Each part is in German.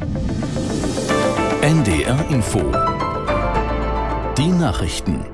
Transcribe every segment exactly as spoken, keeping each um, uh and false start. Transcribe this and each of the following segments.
N D R Info. Die Nachrichten.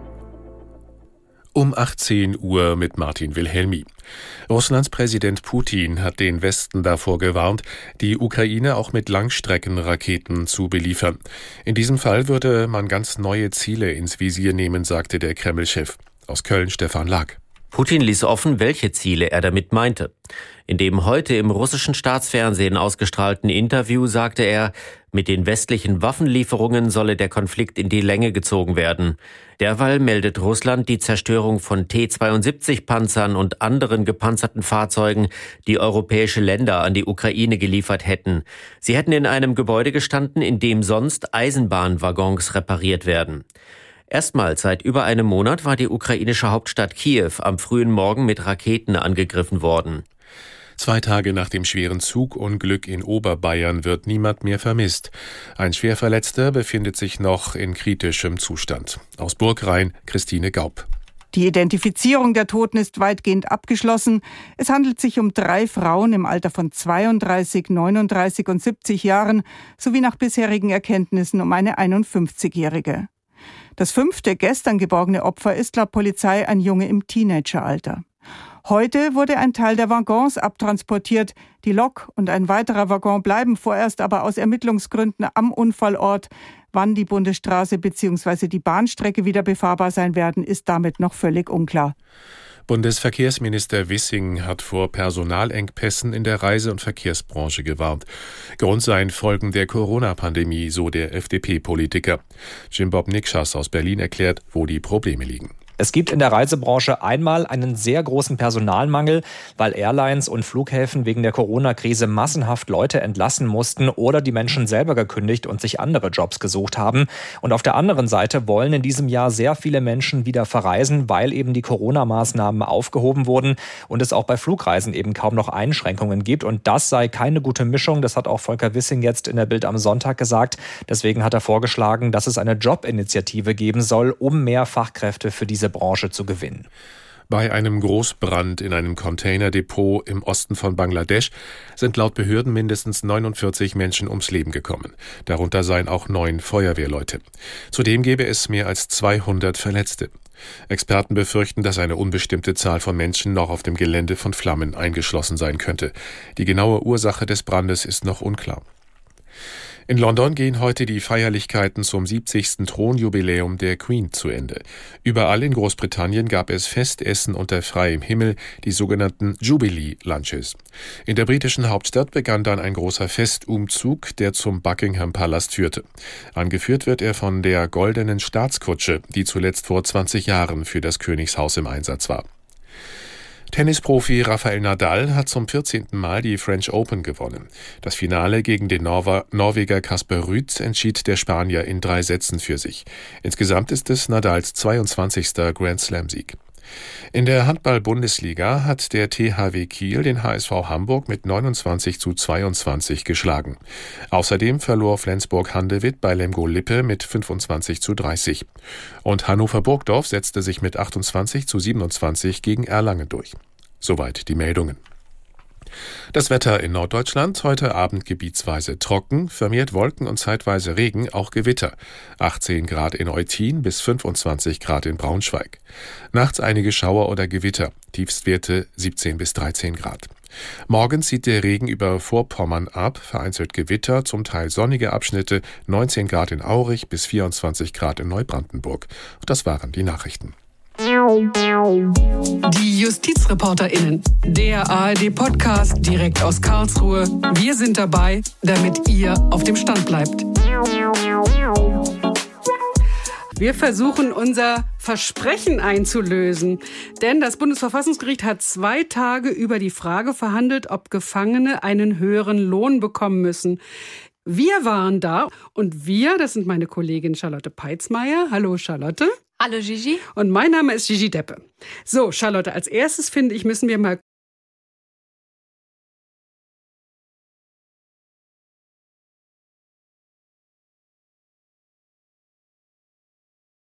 Um achtzehn Uhr mit Martin Wilhelmi. Russlands Präsident Putin hat den Westen davor gewarnt, die Ukraine auch mit Langstreckenraketen zu beliefern. In diesem Fall würde man ganz neue Ziele ins Visier nehmen, sagte der Kreml-Chef. Aus Köln Stefan Lag. Putin ließ offen, welche Ziele er damit meinte. In dem heute im russischen Staatsfernsehen ausgestrahlten Interview sagte er, mit den westlichen Waffenlieferungen solle der Konflikt in die Länge gezogen werden. Derweil meldet Russland die Zerstörung von T zweiundsiebzig Panzern und anderen gepanzerten Fahrzeugen, die europäische Länder an die Ukraine geliefert hätten. Sie hätten in einem Gebäude gestanden, in dem sonst Eisenbahnwaggons repariert werden. Erstmals seit über einem Monat war die ukrainische Hauptstadt Kiew am frühen Morgen mit Raketen angegriffen worden. Zwei Tage nach dem schweren Zugunglück in Oberbayern wird niemand mehr vermisst. Ein Schwerverletzter befindet sich noch in kritischem Zustand. Aus Burgrhein Christine Gaub. Die Identifizierung der Toten ist weitgehend abgeschlossen. Es handelt sich um drei Frauen im Alter von zweiunddreißig, neununddreißig und siebzig Jahren sowie nach bisherigen Erkenntnissen um eine einundfünfzigjährige. Das fünfte gestern geborgene Opfer ist laut Polizei ein Junge im Teenageralter. Heute wurde ein Teil der Waggons abtransportiert. Die Lok und ein weiterer Waggon bleiben vorerst aber aus Ermittlungsgründen am Unfallort. Wann die Bundesstraße bzw. die Bahnstrecke wieder befahrbar sein werden, ist damit noch völlig unklar. Bundesverkehrsminister Wissing hat vor Personalengpässen in der Reise- und Verkehrsbranche gewarnt. Grund seien Folgen der Corona-Pandemie, so der F D P-Politiker. Jim-Bob Nikschas aus Berlin erklärt, wo die Probleme liegen. Es gibt in der Reisebranche einmal einen sehr großen Personalmangel, weil Airlines und Flughäfen wegen der Corona-Krise massenhaft Leute entlassen mussten oder die Menschen selber gekündigt und sich andere Jobs gesucht haben. Und auf der anderen Seite wollen in diesem Jahr sehr viele Menschen wieder verreisen, weil eben die Corona-Maßnahmen aufgehoben wurden und es auch bei Flugreisen eben kaum noch Einschränkungen gibt. Und das sei keine gute Mischung. Das hat auch Volker Wissing jetzt in der Bild am Sonntag gesagt. Deswegen hat er vorgeschlagen, dass es eine Jobinitiative geben soll, um mehr Fachkräfte für diese Branche zu gewinnen. Bei einem Großbrand in einem Containerdepot im Osten von Bangladesch sind laut Behörden mindestens neunundvierzig Menschen ums Leben gekommen. Darunter seien auch neun Feuerwehrleute. Zudem gäbe es mehr als zweihundert Verletzte. Experten befürchten, dass eine unbestimmte Zahl von Menschen noch auf dem Gelände von Flammen eingeschlossen sein könnte. Die genaue Ursache des Brandes ist noch unklar. In London gehen heute die Feierlichkeiten zum siebzigsten Thronjubiläum der Queen zu Ende. Überall in Großbritannien gab es Festessen unter freiem Himmel, die sogenannten Jubilee Lunches. In der britischen Hauptstadt begann dann ein großer Festumzug, der zum Buckingham Palast führte. Angeführt wird er von der goldenen Staatskutsche, die zuletzt vor zwanzig Jahren für das Königshaus im Einsatz war. Tennisprofi Rafael Nadal hat zum vierzehnten Mal die French Open gewonnen. Das Finale gegen den Norwe- Norweger Casper Ruud entschied der Spanier in drei Sätzen für sich. Insgesamt ist es Nadals zweiundzwanzigster Grand-Slam-Sieg. In der Handball-Bundesliga hat der T H W Kiel den H S V Hamburg mit neunundzwanzig zu zweiundzwanzig geschlagen. Außerdem verlor Flensburg-Handewitt bei Lemgo-Lippe mit fünfundzwanzig zu dreißig. Und Hannover-Burgdorf setzte sich mit achtundzwanzig zu siebenundzwanzig gegen Erlangen durch. Soweit die Meldungen. Das Wetter in Norddeutschland: heute Abend gebietsweise trocken, vermehrt Wolken und zeitweise Regen, auch Gewitter. achtzehn Grad in Eutin bis fünfundzwanzig Grad in Braunschweig. Nachts einige Schauer oder Gewitter, Tiefstwerte siebzehn bis dreizehn Grad. Morgen zieht der Regen über Vorpommern ab, vereinzelt Gewitter, zum Teil sonnige Abschnitte, neunzehn Grad in Aurich bis vierundzwanzig Grad in Neubrandenburg. Und das waren die Nachrichten. Die JustizreporterInnen, der A R D-Podcast direkt aus Karlsruhe. Wir sind dabei, damit ihr auf dem Stand bleibt. Wir versuchen, unser Versprechen einzulösen. Denn das Bundesverfassungsgericht hat zwei Tage über die Frage verhandelt, ob Gefangene einen höheren Lohn bekommen müssen. Wir waren da und wir, das sind meine Kollegin Charlotte Peitzmeier. Hallo Charlotte. Hallo Gigi. Und mein Name ist Gigi Deppe. So, Charlotte, als erstes finde ich, müssen wir mal